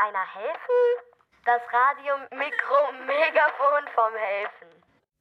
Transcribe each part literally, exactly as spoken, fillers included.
einer helfen? Das Radio, Mikro, Megafon vom Helfen.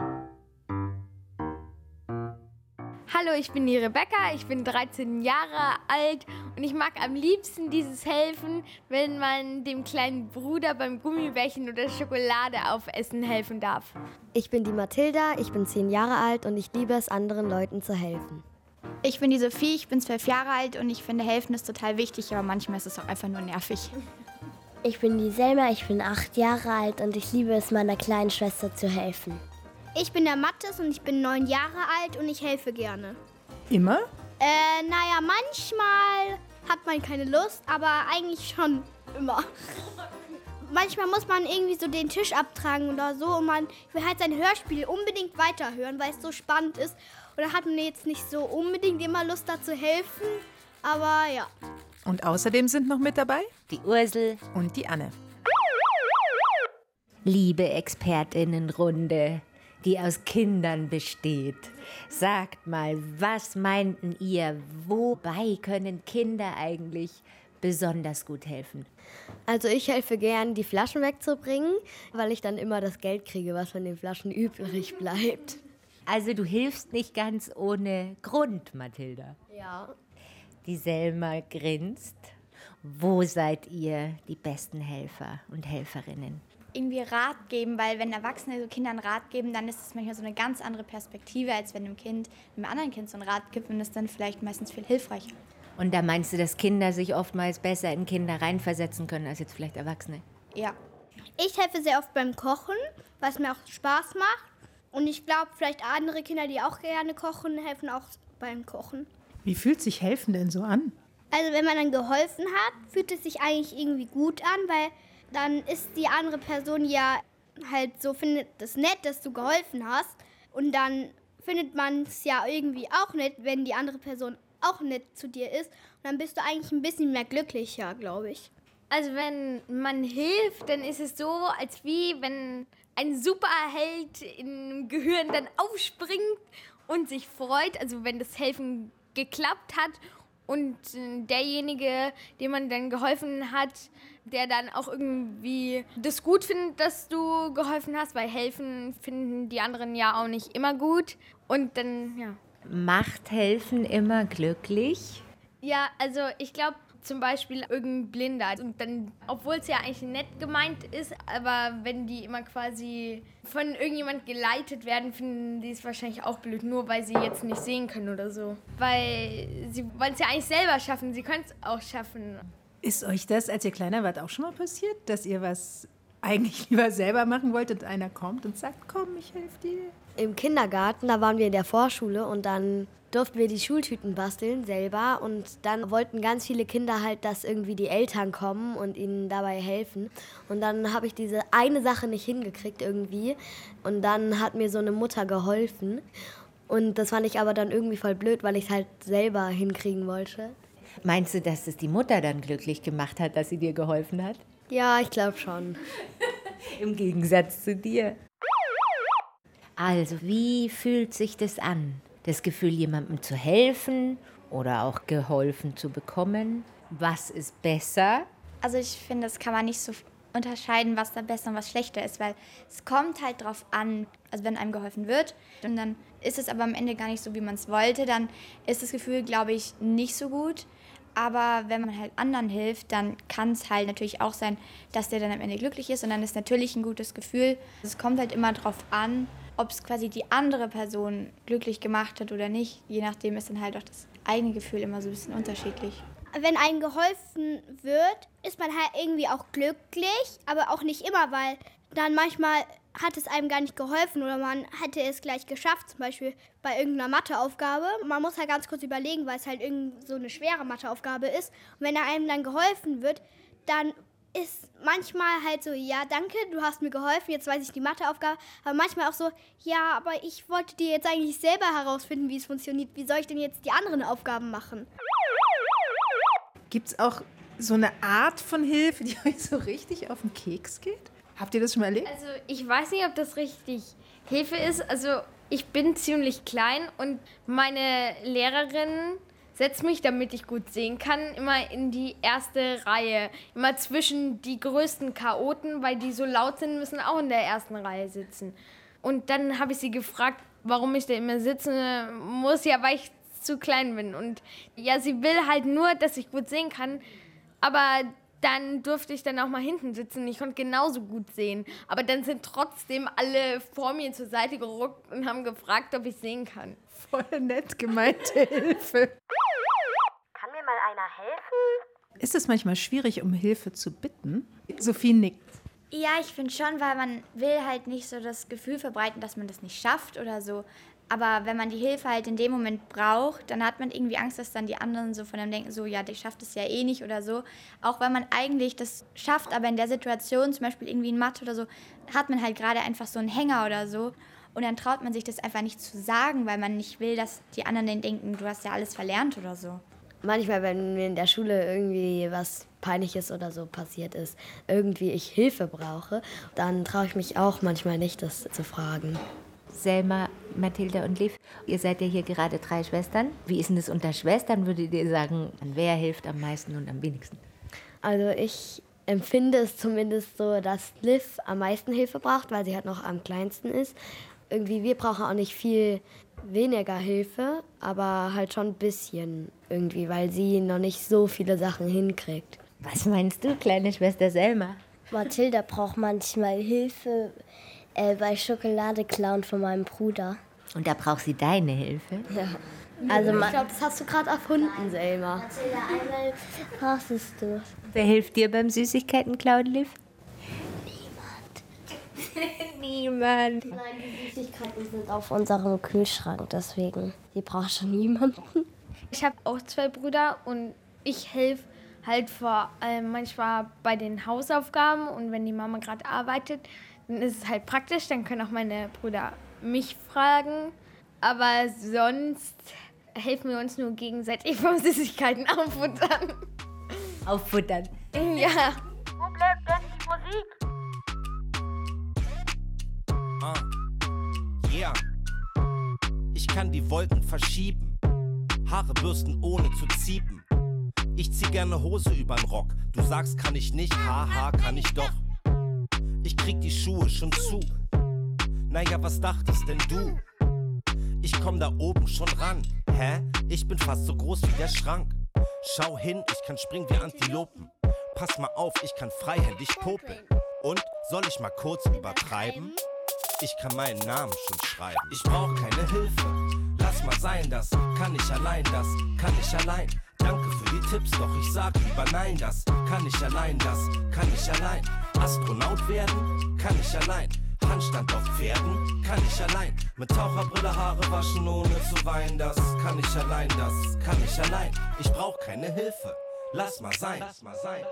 Hallo, ich bin die Rebecca, ich bin dreizehn Jahre alt und ich mag am liebsten dieses Helfen, wenn man dem kleinen Bruder beim Gummibärchen oder Schokolade aufessen helfen darf. Ich bin die Mathilda, ich bin zehn Jahre alt und ich liebe es, anderen Leuten zu helfen. Ich bin die Sophie, ich bin zwölf Jahre alt und ich finde, helfen ist total wichtig, aber manchmal ist es auch einfach nur nervig. Ich bin die Selma, ich bin acht Jahre alt und ich liebe es, meiner kleinen Schwester zu helfen. Ich bin der Mathis und ich bin neun Jahre alt und ich helfe gerne. Immer? Äh, naja, manchmal hat man keine Lust, aber eigentlich schon immer. Manchmal muss man irgendwie so den Tisch abtragen oder so und man will halt sein Hörspiel unbedingt weiterhören, weil es so spannend ist. Und da hat man jetzt nicht so unbedingt immer Lust, da zu helfen, aber ja. Und außerdem sind noch mit dabei die Ursel und die Anne. Liebe Expertinnenrunde, die aus Kindern besteht. Sagt mal, was meinten ihr? Wobei können Kinder eigentlich besonders gut helfen? Also ich helfe gern, die Flaschen wegzubringen, weil ich dann immer das Geld kriege, was von den Flaschen übrig bleibt. Also du hilfst nicht ganz ohne Grund, Mathilda. Ja. Die Selma grinst. Wo seid ihr die besten Helfer und Helferinnen? Irgendwie Rat geben, weil wenn Erwachsene so Kindern Rat geben, dann ist es manchmal so eine ganz andere Perspektive, als wenn einem Kind, einem anderen Kind so einen Rat gibt und ist dann vielleicht meistens viel hilfreicher. Und da meinst du, dass Kinder sich oftmals besser in Kinder reinversetzen können als jetzt vielleicht Erwachsene? Ja. Ich helfe sehr oft beim Kochen, was mir auch Spaß macht. Und ich glaube, vielleicht andere Kinder, die auch gerne kochen, helfen auch beim Kochen. Wie fühlt sich helfen denn so an? Also wenn man dann geholfen hat, fühlt es sich eigentlich irgendwie gut an, weil dann ist die andere Person ja halt so, findet es nett, dass du geholfen hast. Und dann findet man es ja irgendwie auch nett, wenn die andere Person auch nett zu dir ist. Und dann bist du eigentlich ein bisschen mehr glücklicher, glaube ich. Also wenn man hilft, dann ist es so, als wie wenn ein Superheld im Gehirn dann aufspringt und sich freut. Also wenn das Helfen geklappt hat und derjenige, dem man dann geholfen hat, der dann auch irgendwie das gut findet, dass du geholfen hast, weil helfen finden die anderen ja auch nicht immer gut. Und dann, ja. Macht helfen immer glücklich? Ja, also ich glaube zum Beispiel irgendein Blinder. Und dann, obwohl es ja eigentlich nett gemeint ist, aber wenn die immer quasi von irgendjemand geleitet werden, finden die es wahrscheinlich auch blöd, nur weil sie jetzt nicht sehen können oder so. Weil sie wollen es ja eigentlich selber schaffen, sie können es auch schaffen. Ist euch das, als ihr kleiner wart, auch schon mal passiert, dass ihr was eigentlich lieber selber machen wollt und einer kommt und sagt, komm, ich helfe dir? Im Kindergarten, da waren wir in der Vorschule und dann durften wir die Schultüten basteln selber und dann wollten ganz viele Kinder halt, dass irgendwie die Eltern kommen und ihnen dabei helfen. Und dann habe ich diese eine Sache nicht hingekriegt irgendwie und dann hat mir so eine Mutter geholfen und das fand ich aber dann irgendwie voll blöd, weil ich es halt selber hinkriegen wollte. Meinst du, dass es die Mutter dann glücklich gemacht hat, dass sie dir geholfen hat? Ja, ich glaube schon. Im Gegensatz zu dir. Also, wie fühlt sich das an? Das Gefühl, jemandem zu helfen oder auch geholfen zu bekommen? Was ist besser? Also ich finde, das kann man nicht so unterscheiden, was da besser und was schlechter ist, weil es kommt halt drauf an, also wenn einem geholfen wird und dann ist es aber am Ende gar nicht so, wie man es wollte, dann ist das Gefühl, glaube ich, nicht so gut. Aber wenn man halt anderen hilft, dann kann es halt natürlich auch sein, dass der dann am Ende glücklich ist und dann ist natürlich ein gutes Gefühl. Es kommt halt immer drauf an, ob es quasi die andere Person glücklich gemacht hat oder nicht. Je nachdem ist dann halt auch das eigene Gefühl immer so ein bisschen unterschiedlich. Wenn einem geholfen wird, ist man halt irgendwie auch glücklich, aber auch nicht immer, weil dann manchmal hat es einem gar nicht geholfen oder man hätte es gleich geschafft, zum Beispiel bei irgendeiner Matheaufgabe. Man muss halt ganz kurz überlegen, weil es halt irgend so eine schwere Matheaufgabe ist. Und wenn einem dann geholfen wird, dann ist manchmal halt so, ja, danke, du hast mir geholfen, jetzt weiß ich die Matheaufgabe. Aber manchmal auch so, ja, aber ich wollte dir jetzt eigentlich selber herausfinden, wie es funktioniert. Wie soll ich denn jetzt die anderen Aufgaben machen? Gibt es auch so eine Art von Hilfe, die euch so richtig auf den Keks geht? Habt ihr das schon mal erlebt? Also ich weiß nicht, ob das richtig Hilfe ist. Also ich bin ziemlich klein und meine Lehrerin setze mich, damit ich gut sehen kann, immer in die erste Reihe. Immer zwischen die größten Chaoten, weil die so laut sind, müssen auch in der ersten Reihe sitzen. Und dann habe ich sie gefragt, warum ich da immer sitzen muss, ja, weil ich zu klein bin. Und ja, sie will halt nur, dass ich gut sehen kann, aber dann durfte ich dann auch mal hinten sitzen. Ich konnte genauso gut sehen. Aber dann sind trotzdem alle vor mir zur Seite gerückt und haben gefragt, ob ich sehen kann. Voll nett gemeinte Hilfe. Kann mir mal einer helfen? Ist es manchmal schwierig, um Hilfe zu bitten? Sophie nickt. Ja, ich finde schon, weil man will halt nicht so das Gefühl verbreiten, dass man das nicht schafft oder so. Aber wenn man die Hilfe halt in dem Moment braucht, dann hat man irgendwie Angst, dass dann die anderen so von einem denken, so, ja, der schafft es ja eh nicht oder so. Auch wenn man eigentlich das schafft, aber in der Situation, zum Beispiel irgendwie in Mathe oder so, hat man halt gerade einfach so einen Hänger oder so. Und dann traut man sich das einfach nicht zu sagen, weil man nicht will, dass die anderen dann denken, du hast ja alles verlernt oder so. Manchmal, wenn mir in der Schule irgendwie was Peinliches oder so passiert ist, irgendwie ich Hilfe brauche, dann traue ich mich auch manchmal nicht, das zu fragen. Selma, Mathilda und Liv, ihr seid ja hier gerade drei Schwestern. Wie ist denn das unter Schwestern, würdet ihr sagen, wer hilft am meisten und am wenigsten? Also ich empfinde es zumindest so, dass Liv am meisten Hilfe braucht, weil sie halt noch am kleinsten ist. Irgendwie, wir brauchen auch nicht viel weniger Hilfe, aber halt schon ein bisschen irgendwie, weil sie noch nicht so viele Sachen hinkriegt. Was meinst du, kleine Schwester Selma? Mathilda braucht manchmal Hilfe äh, bei Schokolade klauen von meinem Bruder. Und da braucht sie deine Hilfe? Ja. Also ich glaube, das hast du gerade erfunden, Selma. Mathilda, einmal brauchst du. Wer hilft dir beim Süßigkeiten klauen, Liv? Niemand. Nein, die Süßigkeiten sind auf unserem Kühlschrank, deswegen. Die braucht schon niemanden. Ich habe auch zwei Brüder und ich helfe halt vor allem manchmal bei den Hausaufgaben. Und wenn die Mama gerade arbeitet, dann ist es halt praktisch. Dann können auch meine Brüder mich fragen. Aber sonst helfen wir uns nur gegenseitig beim Süßigkeiten auffuttern. Auffuttern? Ja. Wo bleibt denn die Musik? Ah, yeah. Ich kann die Wolken verschieben, Haare bürsten ohne zu ziepen. Ich zieh gerne Hose übern Rock, du sagst kann ich nicht, haha, kann ich doch. Ich krieg die Schuhe schon zu, naja, was dachtest denn du? Ich komm da oben schon ran, hä? Ich bin fast so groß wie der Schrank. Schau hin, ich kann springen wie Antilopen. Pass mal auf, ich kann freihändig popeln. Und, soll ich mal kurz übertreiben? Ich kann meinen Namen schon schreiben. Ich brauch keine Hilfe, lass mal sein, das kann ich allein, das kann ich allein. Danke für die Tipps, doch ich sag lieber nein, das kann ich allein, das kann ich allein. Astronaut werden, kann ich allein. Handstand auf Pferden, kann ich allein. Mit Taucherbrille Haare waschen ohne zu weinen, das kann ich allein, das kann ich allein. Ich brauch keine Hilfe, lass mal sein, lass mal sein.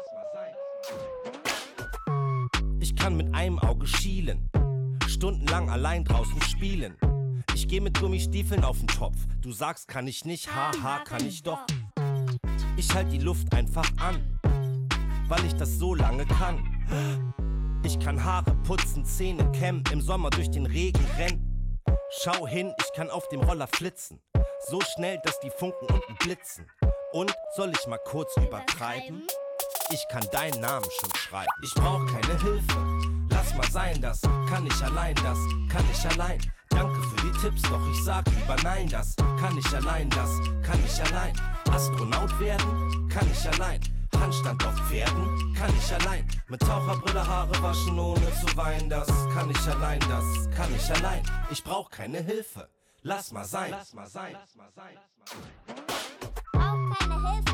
Ich kann mit einem Auge schielen, stundenlang allein draußen spielen. Ich geh mit Gummistiefeln auf den Topf. Du sagst, kann ich nicht, haha, kann ich doch. Ich halt die Luft einfach an, weil ich das so lange kann. Ich kann Haare putzen, Zähne kämmen, im Sommer durch den Regen rennen. Schau hin, ich kann auf dem Roller flitzen, so schnell, dass die Funken unten blitzen. Und, soll ich mal kurz übertreiben? Ich kann deinen Namen schon schreiben. Ich brauch keine Hilfe, lass mal sein, das kann ich allein, das kann ich allein. Danke für die Tipps, doch ich sag lieber nein, das kann ich allein, das kann ich allein. Astronaut werden, kann ich allein. Handstand auf Pferden, kann ich allein. Mit Taucherbrille Haare waschen ohne zu weinen, das kann ich allein, das kann ich allein. Ich brauch keine Hilfe, lass mal sein, lass mal sein, lass mal sein. Brauch keine Hilfe.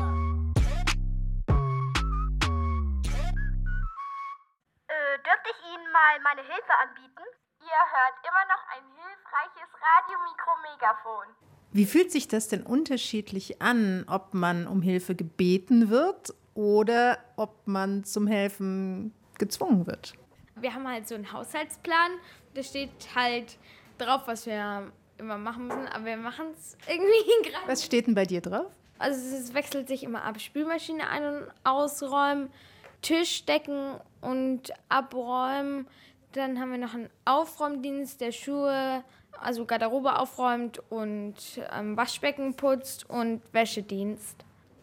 Äh, dürfte ich Ihnen mal meine Hilfe anbieten? Ihr hört immer noch ein hilfreiches Radiomikro-Megafon. Wie fühlt sich das denn unterschiedlich an, ob man um Hilfe gebeten wird oder ob man zum Helfen gezwungen wird? Wir haben halt so einen Haushaltsplan. Da steht halt drauf, was wir immer machen müssen, aber wir machen es irgendwie gerade. Was steht denn bei dir drauf? Also es wechselt sich immer ab. Spülmaschine ein- und ausräumen, Tisch decken und abräumen. Dann haben wir noch einen Aufräumdienst der Schuhe also Garderobe aufräumt und ähm, Waschbecken putzt und Wäschedienst.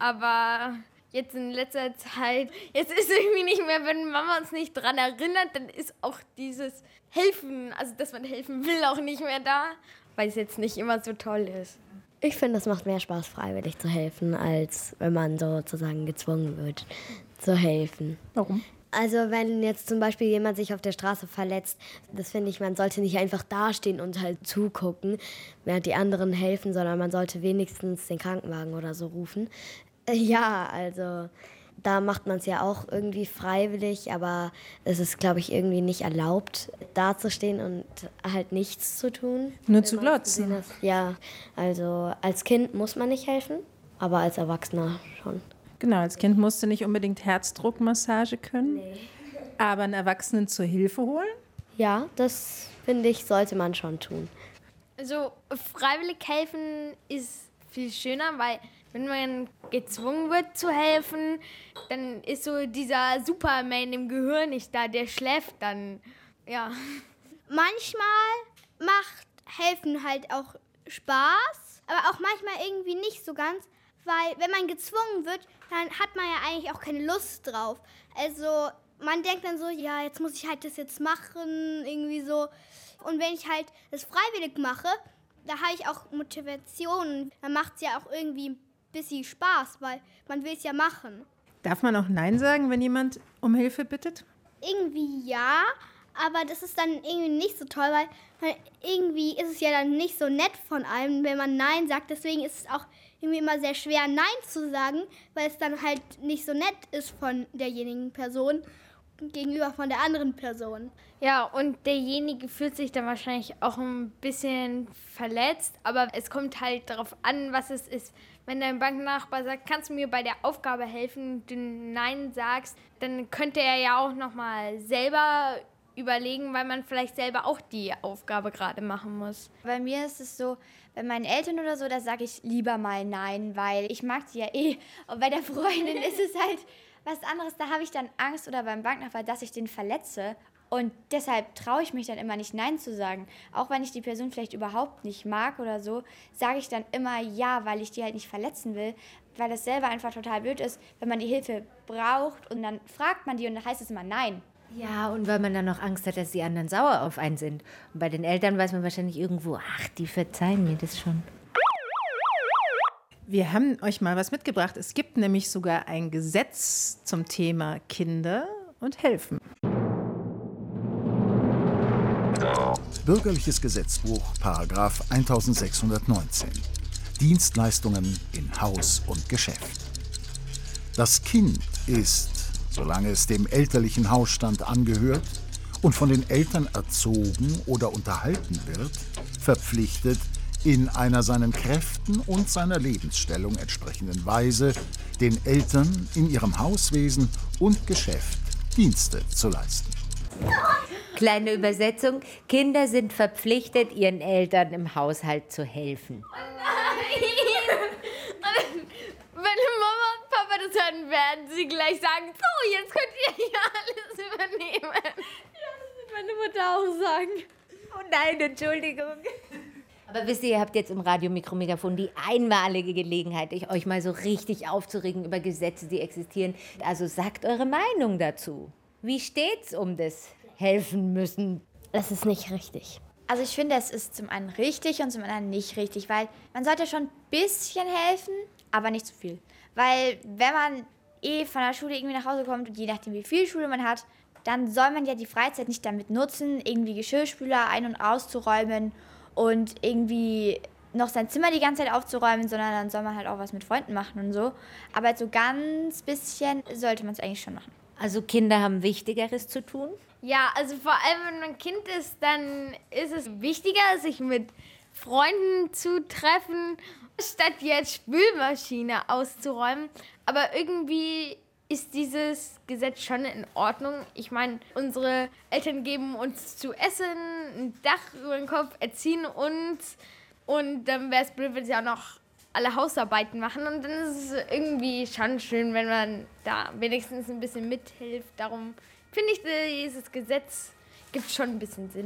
Aber jetzt in letzter Zeit, jetzt ist irgendwie nicht mehr, wenn Mama uns nicht dran erinnert, dann ist auch dieses Helfen, also dass man helfen will, auch nicht mehr da, weil es jetzt nicht immer so toll ist. Ich finde, es macht mehr Spaß, freiwillig zu helfen, als wenn man sozusagen gezwungen wird, zu helfen. Warum? Also wenn jetzt zum Beispiel jemand sich auf der Straße verletzt, das finde ich, man sollte nicht einfach dastehen und halt zugucken, während die anderen helfen, sondern man sollte wenigstens den Krankenwagen oder so rufen. Äh, ja, also da macht man es ja auch irgendwie freiwillig, aber es ist, glaube ich, irgendwie nicht erlaubt, dazustehen und halt nichts zu tun. Nur zu glotzen. Ja, also als Kind muss man nicht helfen, aber als Erwachsener schon. Genau, als Kind musst du nicht unbedingt Herzdruckmassage können, nee. Aber einen Erwachsenen zur Hilfe holen? Ja, das finde ich, sollte man schon tun. Also freiwillig helfen ist viel schöner, weil wenn man gezwungen wird zu helfen, dann ist so dieser Superman im Gehirn nicht da, der schläft dann, ja. Manchmal macht helfen halt auch Spaß, aber auch manchmal irgendwie nicht so ganz, weil wenn man gezwungen wird, dann hat man ja eigentlich auch keine Lust drauf. Also man denkt dann so, ja, jetzt muss ich halt das jetzt machen, irgendwie so. Und wenn ich halt das freiwillig mache, da habe ich auch Motivation. Dann macht es ja auch irgendwie ein bisschen Spaß, weil man will es ja machen. Darf man auch Nein sagen, wenn jemand um Hilfe bittet? Irgendwie ja, aber das ist dann irgendwie nicht so toll, weil, weil irgendwie ist es ja dann nicht so nett von einem, wenn man Nein sagt. Deswegen ist es auch irgendwie immer sehr schwer, Nein zu sagen, weil es dann halt nicht so nett ist von derjenigen Person gegenüber von der anderen Person. Ja, und derjenige fühlt sich dann wahrscheinlich auch ein bisschen verletzt, aber es kommt halt darauf an, was es ist. Wenn dein Banknachbar sagt, kannst du mir bei der Aufgabe helfen, du Nein sagst, dann könnte er ja auch nochmal selber überlegen, weil man vielleicht selber auch die Aufgabe gerade machen muss. Bei mir ist es so, bei meinen Eltern oder so, da sage ich lieber mal Nein, weil ich mag sie ja eh. Und bei der Freundin ist es halt was anderes, da habe ich dann Angst oder beim Banknachbar, dass ich den verletze. Und deshalb traue ich mich dann immer nicht Nein zu sagen. Auch wenn ich die Person vielleicht überhaupt nicht mag oder so, sage ich dann immer Ja, weil ich die halt nicht verletzen will. Weil das selber einfach total blöd ist, wenn man die Hilfe braucht und dann fragt man die und dann heißt es immer Nein. Ja, und weil man dann noch Angst hat, dass die anderen sauer auf einen sind. Und bei den Eltern weiß man wahrscheinlich irgendwo, ach, die verzeihen mir das schon. Wir haben euch mal was mitgebracht. Es gibt nämlich sogar ein Gesetz zum Thema Kinder und Helfen. Bürgerliches Gesetzbuch, Paragraph eintausendsechshundertneunzehn. Dienstleistungen in Haus und Geschäft. Das Kind ist, solange es dem elterlichen Hausstand angehört und von den Eltern erzogen oder unterhalten wird, verpflichtet, in einer seinen Kräften und seiner Lebensstellung entsprechenden Weise den Eltern in ihrem Hauswesen und Geschäft Dienste zu leisten. Kleine Übersetzung: Kinder sind verpflichtet, ihren Eltern im Haushalt zu helfen. Oh nein! Wenn Mama und Papa das hören, werden sie gleich sagen, so, jetzt könnt ihr hier alles übernehmen. Ja, das wird meine Mutter auch sagen. Oh nein, Entschuldigung. Aber wisst ihr, ihr habt jetzt im Radio Mikromegafon die einmalige Gelegenheit, euch mal so richtig aufzuregen über Gesetze, die existieren. Also sagt eure Meinung dazu. Wie steht's um das Helfen müssen? Das ist nicht richtig. Also ich finde, es ist zum einen richtig und zum anderen nicht richtig, weil man sollte schon ein bisschen helfen, aber nicht zu viel. Weil wenn man eh von der Schule irgendwie nach Hause kommt und je nachdem, wie viel Schule man hat, dann soll man ja die Freizeit nicht damit nutzen, irgendwie Geschirrspüler ein- und auszuräumen und irgendwie noch sein Zimmer die ganze Zeit aufzuräumen, sondern dann soll man halt auch was mit Freunden machen und so. Aber so ganz bisschen sollte man es eigentlich schon machen. Also Kinder haben Wichtigeres zu tun? Ja, also vor allem, wenn man Kind ist, dann ist es wichtiger, sich mit Freunden zu treffen, statt jetzt Spülmaschine auszuräumen. Aber irgendwie ist dieses Gesetz schon in Ordnung. Ich meine, unsere Eltern geben uns zu essen, ein Dach über den Kopf, erziehen uns. Und dann wäre es blöd, wenn sie auch noch alle Hausarbeiten machen. Und dann ist es irgendwie schon schön, wenn man da wenigstens ein bisschen mithilft. Darum finde ich, dieses Gesetz gibt schon ein bisschen Sinn.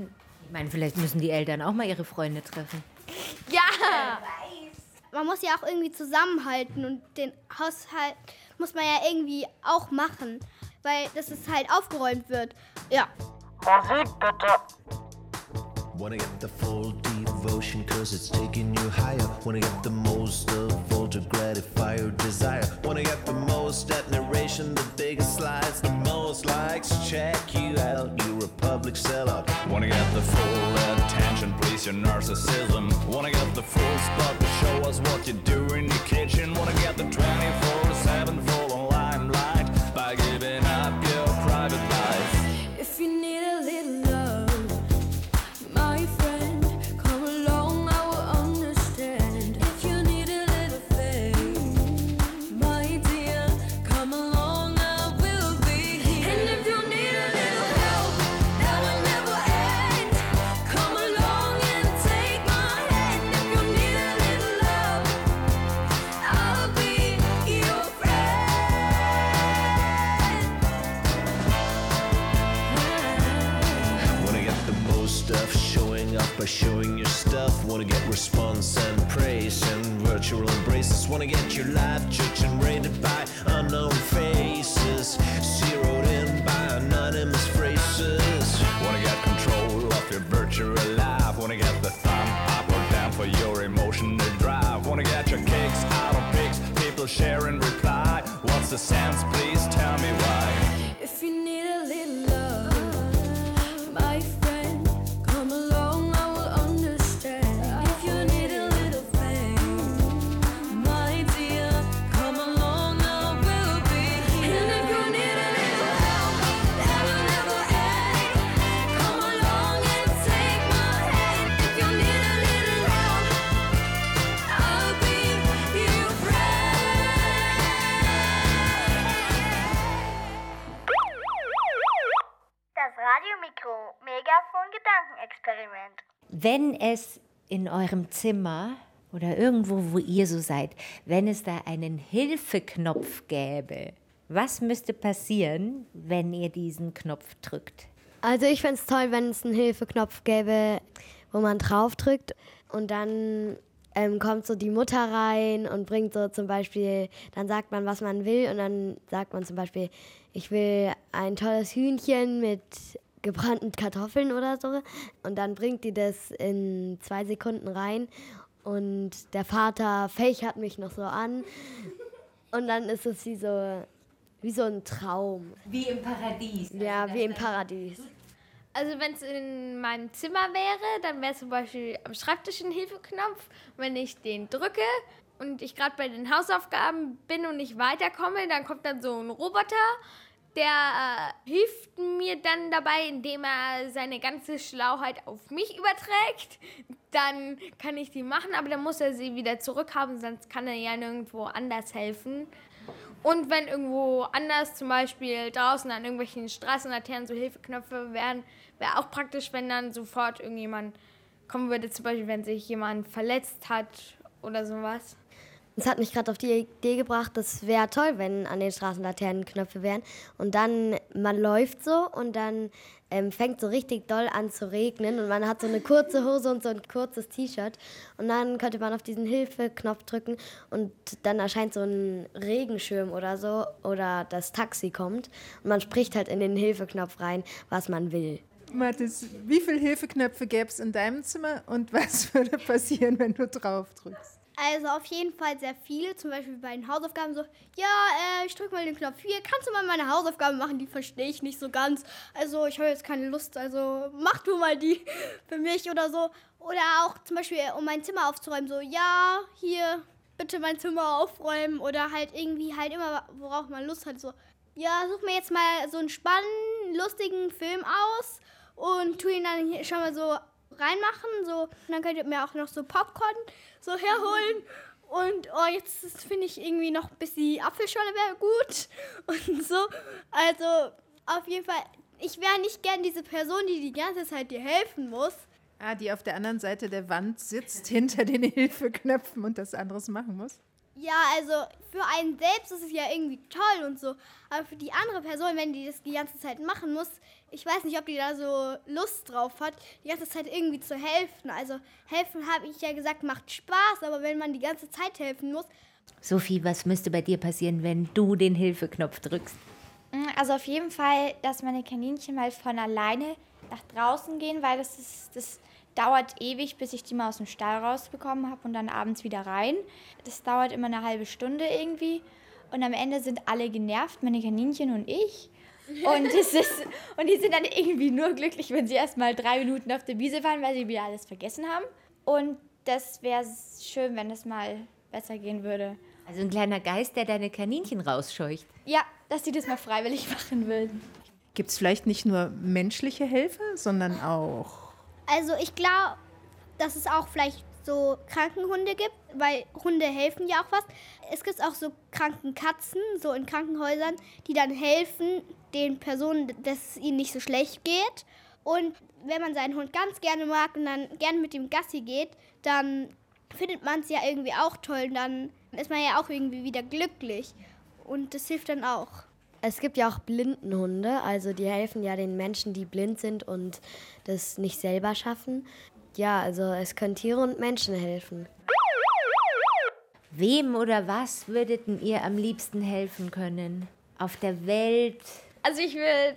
Ich meine, vielleicht müssen die Eltern auch mal ihre Freunde treffen. Ja! Man muss ja auch irgendwie zusammenhalten und den Haushalt muss man ja irgendwie auch machen, weil das ist halt aufgeräumt wird. Ja. Musik bitte. Wanna get the full devotion cause it's taking you higher. Wanna get the most of all to gratify your desire. Wanna get the most admiration, the biggest slides, the most likes. Check you out, you're a public sellout. Wanna get the full attention, please your narcissism. Wanna get the full spot to show us what you do in your kitchen. Wanna get the twenty-four seven full limelight by giving up your private life. If you need a little love, my friend, come along, I will understand. If you need a little faith, my dear, come along, I will be here. And if you need a little help, that will never end. Come along and take my hand. If you need a little love, I'll be your friend. Wanna get the most of showing up by showing your stuff. Wanna get response and praise and virtual embraces. Wanna get your life judged and rated by unknown faces, zeroed in by anonymous phrases. Wanna get control of your virtual life. Wanna get the thumb up or down for your emotional drive. Wanna get your kicks out of pics, people share and reply. What's the sense, please tell me why. If you need a little love, my friend, come along, I will understand. If you need a little faith, my dear, come along, I will be here. And if you need a little help, that will never end. Come along and take my hand. If you need a little help, I'll be your friend. Das Radiomikro Megafon Gedankenexperiment. Wenn es in eurem Zimmer oder irgendwo, wo ihr so seid, wenn es da einen Hilfeknopf gäbe, was müsste passieren, wenn ihr diesen Knopf drückt? Also ich fände es toll, wenn es einen Hilfeknopf gäbe, wo man drauf drückt und dann ähm, kommt so die Mutter rein und bringt so zum Beispiel, dann sagt man, was man will und dann sagt man zum Beispiel, ich will ein tolles Hühnchen mit gebrannten Kartoffeln oder so und dann bringt die das in zwei Sekunden rein und der Vater fächert mich noch so an und dann ist es wie so, wie so ein Traum. Wie im Paradies. Ja, wie im Paradies. Also wenn es in meinem Zimmer wäre, dann wäre zum Beispiel am Schreibtisch ein Hilfeknopf. Wenn ich den drücke und ich gerade bei den Hausaufgaben bin und nicht weiterkomme, dann kommt dann so ein Roboter, der äh, hilft mir dann dabei, indem er seine ganze Schlauheit auf mich überträgt. Dann kann ich die machen, aber dann muss er sie wieder zurückhaben, sonst kann er ja nirgendwo anders helfen. Und wenn irgendwo anders, zum Beispiel draußen an irgendwelchen Straßenlaternen so Hilfeknöpfe wären, wäre auch praktisch, wenn dann sofort irgendjemand kommen würde, zum Beispiel wenn sich jemand verletzt hat oder sowas. Das hat mich gerade auf die Idee gebracht, das wäre toll, wenn an den Straßenlaternen Knöpfe wären. Und dann, man läuft so und dann ähm, fängt so richtig doll an zu regnen und man hat so eine kurze Hose und so ein kurzes T-Shirt. Und dann könnte man auf diesen Hilfeknopf drücken und dann erscheint so ein Regenschirm oder so oder das Taxi kommt. Und man spricht halt in den Hilfeknopf rein, was man will. Mathis, wie viele Hilfeknöpfe gäbe es in deinem Zimmer und was würde passieren, wenn du drauf drückst? Also auf jeden Fall sehr viel, zum Beispiel bei den Hausaufgaben so, ja, äh, ich drücke mal den Knopf hier, kannst du mal meine Hausaufgaben machen, die verstehe ich nicht so ganz. Also ich habe jetzt keine Lust, also mach du mal die für mich oder so. Oder auch zum Beispiel, um mein Zimmer aufzuräumen, so, ja, hier, bitte mein Zimmer aufräumen. Oder halt irgendwie halt immer, worauf man Lust hat, so, ja, such mir jetzt mal so einen spannenden, lustigen Film aus und tu ihn dann hier schon mal so reinmachen, so, und dann könnt ihr mir auch noch so Popcorn so herholen und oh, jetzt finde ich irgendwie noch ein bisschen Apfelschorle wäre gut und so, also auf jeden Fall, ich wäre nicht gern diese Person, die die ganze Zeit dir helfen muss. Ah, die auf der anderen Seite der Wand sitzt, hinter den Hilfeknöpfen und das anderes machen muss? Ja, also für einen selbst ist es ja irgendwie toll und so. Aber für die andere Person, wenn die das die ganze Zeit machen muss, ich weiß nicht, ob die da so Lust drauf hat, die ganze Zeit irgendwie zu helfen. Also helfen, habe ich ja gesagt, macht Spaß, aber wenn man die ganze Zeit helfen muss. Sophie, was müsste bei dir passieren, wenn du den Hilfeknopf drückst? Also auf jeden Fall, dass meine Kaninchen mal von alleine nach draußen gehen, weil das ist, das dauert ewig, bis ich die mal aus dem Stall rausbekommen habe und dann abends wieder rein. Das dauert immer eine halbe Stunde irgendwie und am Ende sind alle genervt, meine Kaninchen und ich. Und, es ist, und die sind dann irgendwie nur glücklich, wenn sie erst mal drei Minuten auf der Wiese waren, weil sie wieder alles vergessen haben. Und das wäre schön, wenn es mal besser gehen würde. Also ein kleiner Geist, der deine Kaninchen rausscheucht. Ja, dass sie das mal freiwillig machen würden. Gibt es vielleicht nicht nur menschliche Helfer, sondern auch... Also ich glaube, dass es auch vielleicht so Krankenhunde gibt, weil Hunde helfen ja auch was. Es gibt auch so Krankenkatzen, so in Krankenhäusern, die dann helfen den Personen, dass es ihnen nicht so schlecht geht. Und wenn man seinen Hund ganz gerne mag und dann gerne mit dem Gassi geht, dann findet man es ja irgendwie auch toll. Und dann ist man ja auch irgendwie wieder glücklich. Und das hilft dann auch. Es gibt ja auch Blindenhunde, also die helfen ja den Menschen, die blind sind und das nicht selber schaffen. Ja, also es können Tiere und Menschen helfen. Wem oder was würdet ihr am liebsten helfen können? Auf der Welt? Also ich würde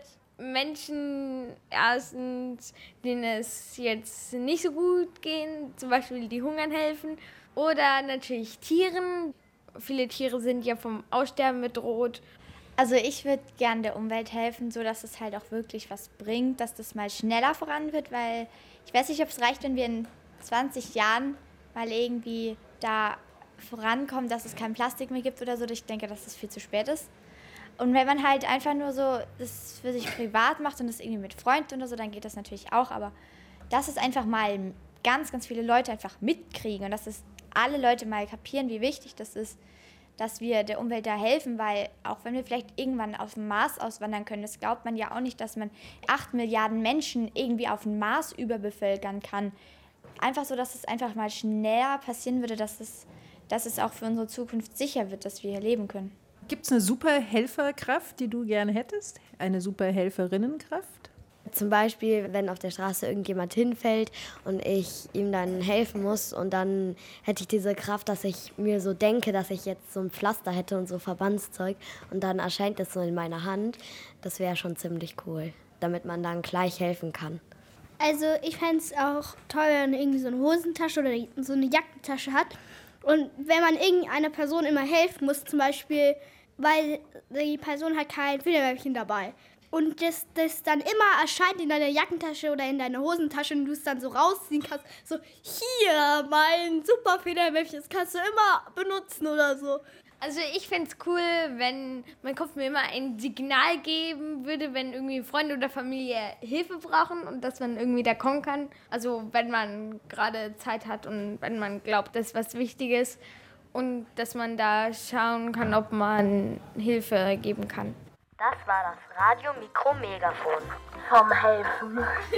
Menschen erstens, denen es jetzt nicht so gut gehen, zum Beispiel die hungern, helfen. Oder natürlich Tieren. Viele Tiere sind ja vom Aussterben bedroht. Also ich würde gerne der Umwelt helfen, sodass es halt auch wirklich was bringt, dass das mal schneller voran wird, weil ich weiß nicht, ob es reicht, wenn wir in zwanzig Jahren mal irgendwie da vorankommen, dass es kein Plastik mehr gibt oder so. Ich denke, dass das viel zu spät ist. Und wenn man halt einfach nur so das für sich privat macht und das irgendwie mit Freunden oder so, dann geht das natürlich auch. Aber dass es einfach mal ganz, ganz viele Leute einfach mitkriegen und dass es alle Leute mal kapieren, wie wichtig das ist, dass wir der Umwelt da helfen, weil auch wenn wir vielleicht irgendwann auf den Mars auswandern können, das glaubt man ja auch nicht, dass man acht Milliarden Menschen irgendwie auf den Mars überbevölkern kann. Einfach so, dass es einfach mal schneller passieren würde, dass es, dass es auch für unsere Zukunft sicher wird, dass wir hier leben können. Gibt es eine super Helferkraft, die du gerne hättest? Eine super Helferinnenkraft? Zum Beispiel, wenn auf der Straße irgendjemand hinfällt und ich ihm dann helfen muss und dann hätte ich diese Kraft, dass ich mir so denke, dass ich jetzt so ein Pflaster hätte und so Verbandszeug und dann erscheint es so in meiner Hand. Das wäre schon ziemlich cool, damit man dann gleich helfen kann. Also ich fände es auch toll, wenn man irgendwie so eine Hosentasche oder so eine Jackentasche hat. Und wenn man irgendeiner Person immer helfen muss, zum Beispiel, weil die Person hat kein Federmäppchen dabei. Und das, das dann immer erscheint in deiner Jackentasche oder in deiner Hosentasche und du es dann so rausziehen kannst. So, hier, mein super Federmäppchen, das kannst du immer benutzen oder so. Also ich fände es cool, wenn mein Kopf mir immer ein Signal geben würde, wenn irgendwie Freunde oder Familie Hilfe brauchen und dass man irgendwie da kommen kann. Also wenn man gerade Zeit hat und wenn man glaubt, das ist was Wichtiges und dass man da schauen kann, ob man Hilfe geben kann. Das war das Radio-Mikro-Megafon. Vom Helfen.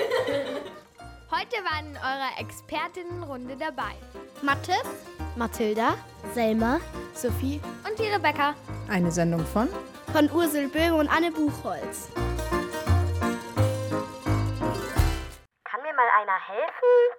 Heute waren eure Expertinnenrunde dabei. Mathis, Mathilda, Selma, Sophie und die Rebecca. Eine Sendung von? Von Ursel Böhm und Anne Buchholz. Kann mir mal einer helfen?